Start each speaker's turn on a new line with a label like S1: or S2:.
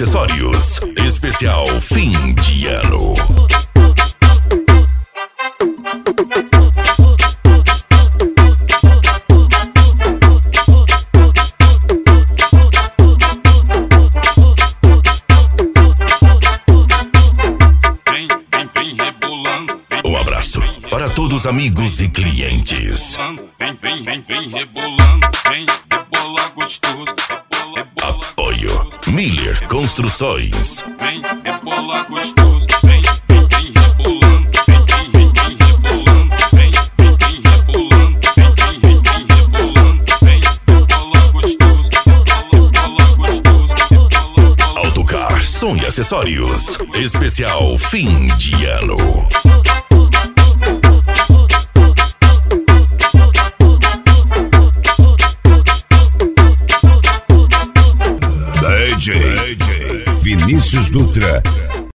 S1: Acessórios, especial fim de ano. Um abraço para todos os amigos e clientes.
S2: Vem rebolando, vem rebola gostoso.
S1: Apoio Miller Construções.
S2: Vem rebola gostoso, vem rebolando, vem rebolando, vem rebolando, vem rebolando, vem rebola gostoso, rebola gostoso.
S1: Autocar Som e Acessórios, especial fim de ano.
S3: DJ Vinícius Dutra.